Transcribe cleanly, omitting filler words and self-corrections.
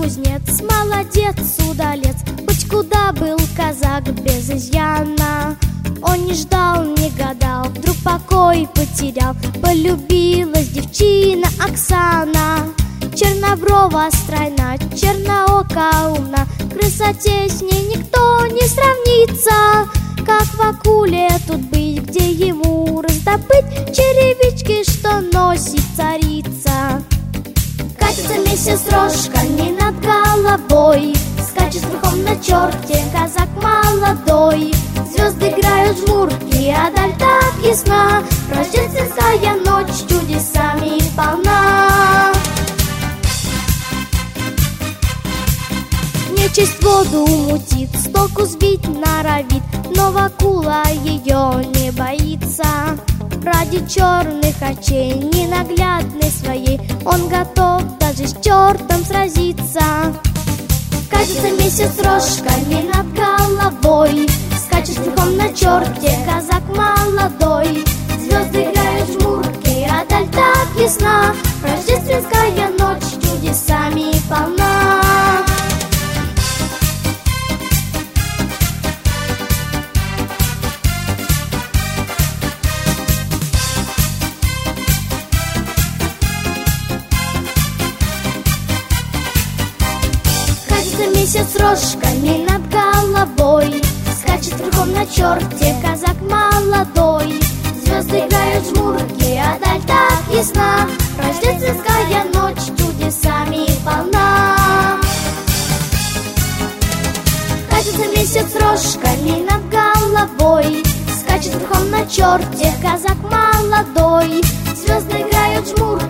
кузнец, молодец, удалец. Хоть куда был казак без изъяна, он не ждал, не гадал, вдруг покой потерял. Полюбилась девчина Оксана, черноброва, стройна, черноока, умна. В красоте с ней никто не сравнится. Как в акуле тут быть, где ему раздобыть черевички, что носит царица? Катится месяц рожками над головой, скачет верхом на черте казак молодой. Звезды играют жмурки, а даль так ясна, рождественская ночь чудесами полна. Нечисть воду мутит, с толку сбить норовит, но акула ее не боится. Ради черных очей, ненаглядной своей, он готов даже с чертом сразиться. Катится месяц рожками над головой, скачет верхом на черте казак молодой. Звезды играют жмурки, а даль так ясна, рождественская ночь чудесами полна. Месяц рожками над головой, скачет верхом на черте казак молодой. Звезды играют жмурки, а даль так ясна, рождественская ночь чудесами полна. Катится месяц рожками над головой, скачет верхом на черте казак молодой. Звезды играют жмурки,